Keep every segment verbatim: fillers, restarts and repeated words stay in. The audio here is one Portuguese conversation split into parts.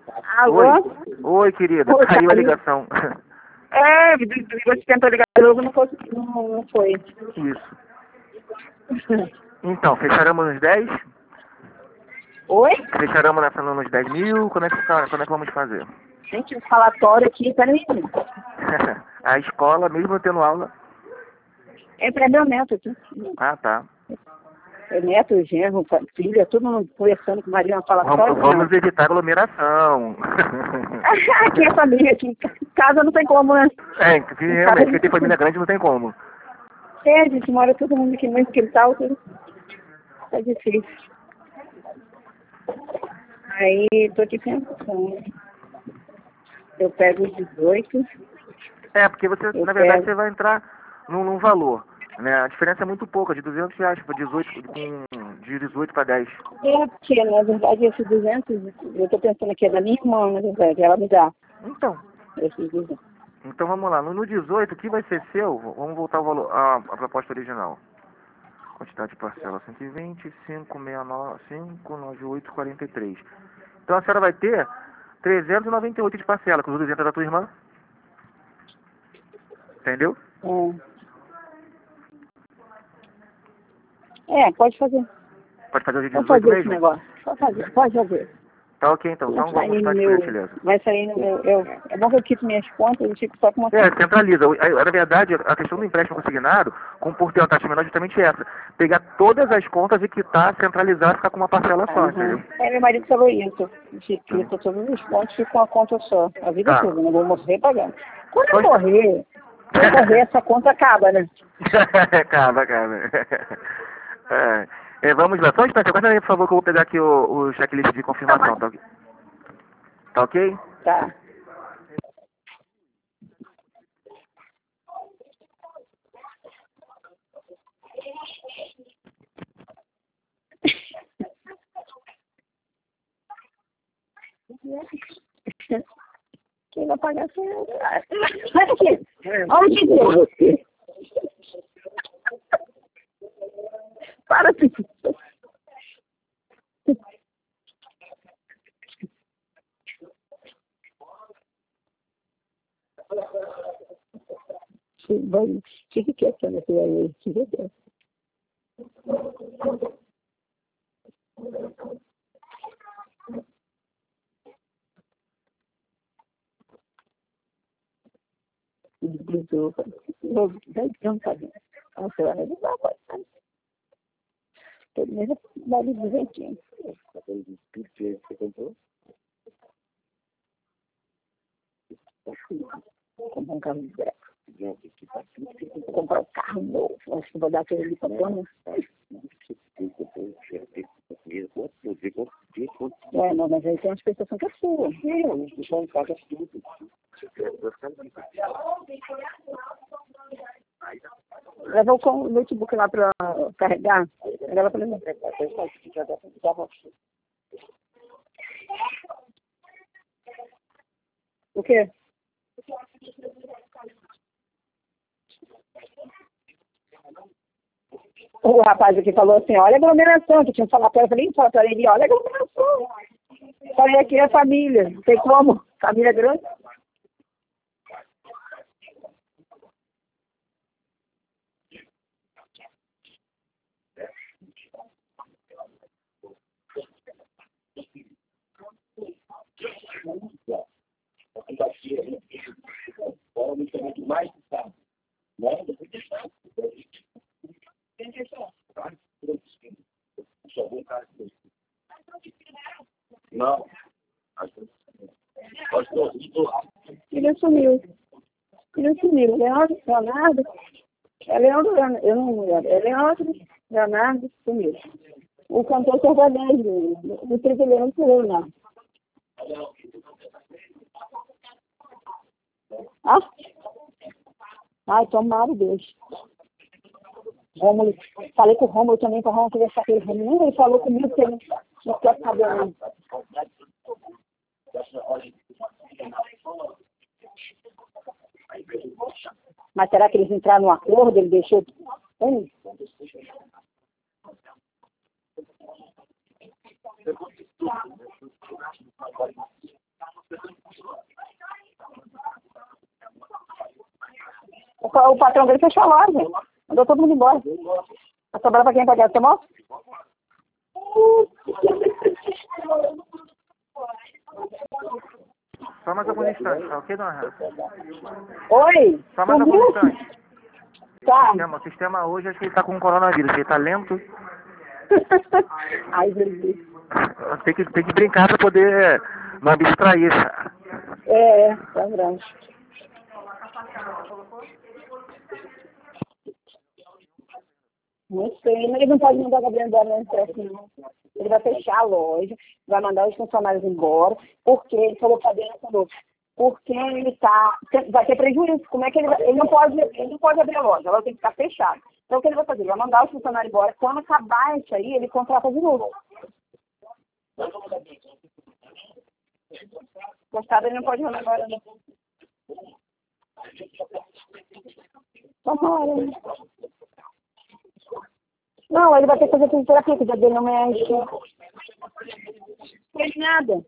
Alô? Oi, Oi querida, Oi, caiu a caiu. ligação. É, você tentou ligar de novo, não foi. Não, não foi. Isso. Então, fecharemos nos dez? Oi? Fecharemos nessa nos dez mil? Como é que, tá, como é que vamos fazer? Gente, um falatório aqui, peraí. A escola, mesmo tendo aula? É pra meu neto aqui. Ah, tá. É neto, genro, filha, todo mundo conversando com o marido, uma falatório. Vamos, vamos evitar aglomeração. Aqui é família, aqui em casa não tem como, né? É, que realmente, quem tem família grande não tem como. É, a gente mora todo mundo aqui no mesmo quintal, tudo. Tá difícil. Aí, tô aqui pensando. Eu pego os dezoito. É, porque você, Eu na verdade, pego. você vai entrar num, num valor. Né? A diferença é muito pouca, de duzentos reais para dezoito, com, de dezoito para dez. É, porque, na verdade, esses duzentos, eu tô pensando aqui, é da minha irmã, na verdade, ela me dá Então, esses duzentos. então vamos lá. No, no dezoito, o que vai ser seu? Vamos voltar ao valor, a, a proposta original. Quantidade de parcela cento e vinte, cinco, sessenta e nove, cinco, noventa e oito, quarenta e três. Então a senhora vai ter trezentos e noventa e oito de parcela, com os duzentos é da tua irmã. Entendeu? É. É, pode fazer. Pode fazer o de Pode dezoito fazer esse mesmo? negócio. Pode fazer, pode fazer. Tá ok então. Vai Então sair vamos no partir, por meu. gentileza. Vai sair no meu. Eu, é bom que eu quito minhas contas, eu fico só com uma É, conta. centraliza. O- a- Na verdade, a questão do empréstimo consignado, com por ter uma taxa menor, é justamente essa. Pegar todas as contas e quitar, centralizar e ficar com uma parcela só, Aham. entendeu? É, meu marido falou isso. Que Hum. quita todos os pontos, fica com uma conta só. A vida Tá. toda, não vou morrer pagando. Quando eu Pois- morrer, quando eu morrer, essa conta acaba, né? Calma, calma. É, é, vamos lá. Só um instante. Aguarda aí, por favor, que eu vou pegar aqui o, o checklist de confirmação. Tá, ok? Tá ok? Tá. Quem vai pagar sou eu. Olha aqui. Olha aqui você. Para tudo. Fique quieto, né? Fique quieto. Desculpa. Não, não tá bem. A senhora não vai passar. Pelo menos vale duzentinho. Você comprou? Comprou um carro de zero. Vou comprar um carro novo. Acho que vou dar aquele ali pra dona. É, não, mas aí tem uma expressão que é sua. Não, não deixar em casa tudo. Leva o notebook lá pra carregar. Ela pra mim. O quê? O rapaz aqui falou assim, olha a aglomeração, que tinha um falatório, eu falei, falatório ali, olha a aglomeração. Falei, aqui é família, não tem como, família grande. Não. Ele sumiu. Ele sumiu. Leandro, Leonardo. É Leandro, eu não lembro. É Leandro, Leonardo, sumiu. O cantor sertanejo, o trigo Leandro sumiu, não. Ah? Ai, tomara Deus. Rômulo, falei com o Rômulo também, para o Rômulo conversar com ele. Rômulo, ele falou comigo que ele não quer saber, não. Mas será que eles entraram no acordo? Ele deixou. Hum. o patrão dele fechou a loja. Mandou todo mundo embora. Vai sobrar pra quem pagar essa moto? Só mais alguns instantes, tá ok, dona Renata? Oi? Só mais alguns instantes. Tá. O sistema, o sistema hoje, acho que ele tá com coronavírus, ele tá lento. Ai, Jesus. Tem que, tem que brincar pra poder não abstrair. É, é, tá grande. Não sei, mas ele não pode mandar o Gabriel embora, não, não. Ele vai fechar a loja, vai mandar os funcionários embora, porque ele falou pra dentro, falou, porque ele tá, vai ter prejuízo. Como é que ele vai, ele não pode, ele não pode abrir a loja, ela tem que ficar fechada. Então o que ele vai fazer? Ele vai mandar os funcionários embora, quando acabar isso aí, ele contrata de novo. Gostado, ele não pode mandar agora, não. Vamos lá, não, ele vai ter que fazer fisioterapia, que o dedo dele não mexe. Não fez nada.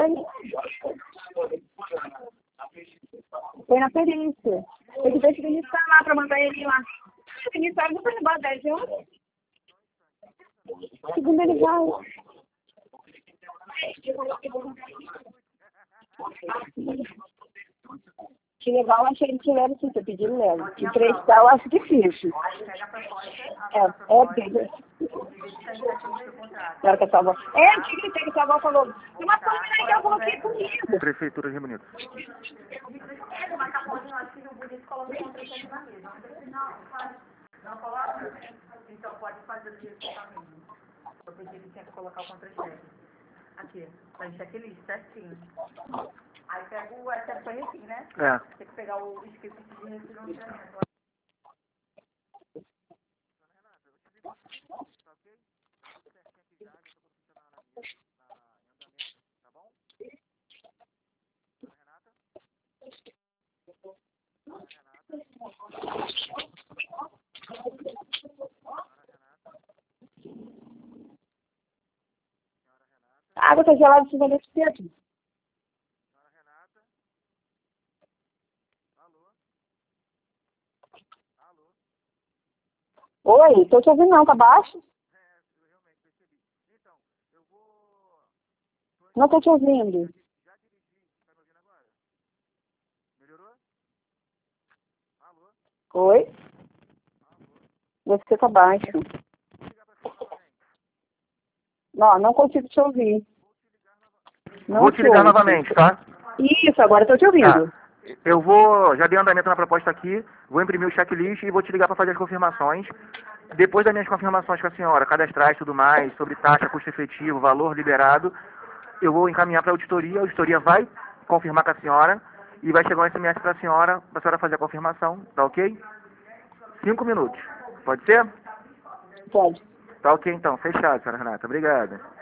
Foi na perícia. Tem que ver se o Vinícius tá lá pra mandar ele lá. O Vinícius vai não embora dez horas. Segundo ele vai. Que legal, eu achei que leva sim, se eu pedir, leva. Que prestar, eu acho difícil. É, é, porque... Claro que a sua avó... É, eu tinha que a sua avó falou, tem uma coisa aí que eu coloquei comigo. Prefeitura de Rio Bonito. Não coloca? Então pode fazer o que você está vendo. Eu pedi que tinha que colocar o contra-cheque. Aqui, tá em checklist, certinho. Aí pega o S F aqui, né? É. Tem que pegar o esqueci de refinanciamento. A água tá gelada, você vai descer cedo. Oi, tô te ouvindo não, tá baixo? Não tô te ouvindo. Oi? Você tá baixo. Não, não consigo te ouvir. Não Vou te ligar novamente, tá? Isso, agora eu tô te ouvindo. Tá. Eu vou, já dei andamento na proposta aqui, vou imprimir o checklist e vou te ligar para fazer as confirmações. Depois das minhas confirmações com a senhora, cadastrais e tudo mais, sobre taxa, custo efetivo, valor liberado, eu vou encaminhar para a auditoria, a auditoria vai confirmar com a senhora e vai chegar um S M S para a senhora, para a senhora fazer a confirmação, tá ok? Cinco minutos, pode ser? Pode. Tá ok então, fechado, senhora Renata, obrigada.